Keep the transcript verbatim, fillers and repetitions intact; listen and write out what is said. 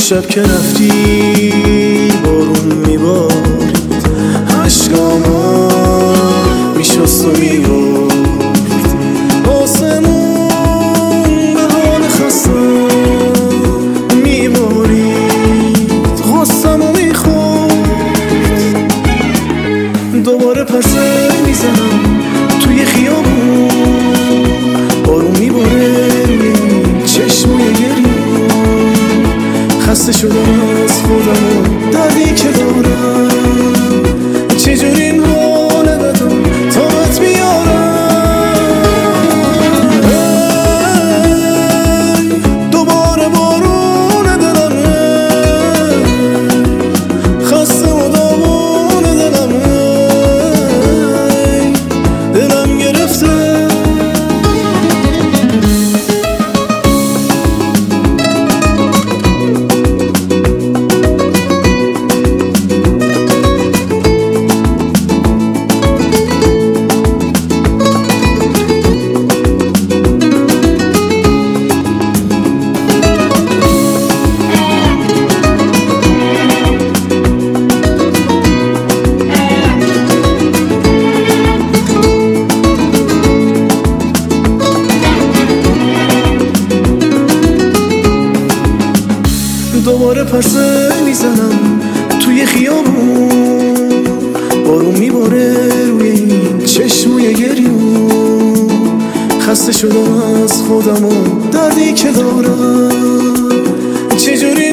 شب که رفتی بارون میبارید، عشقاما میشست و میبارد، آسمون به حال خستم میبارید، غصم و میخورد. دوباره پسه میزنم توی خیابون، بارون میباره چشموی گریون، خسته شدم از خودم و دردی که دارم، چجوری این حال بدم تابت بیارم. دوباره بارون دلم، خسته و داغون دلم، دلم گرفته. دوباره پرسه میزنم توی خیابون، بارون میباره روی این چشموی گریون، خسته شدم از خودم و دردی که دارم، چجوری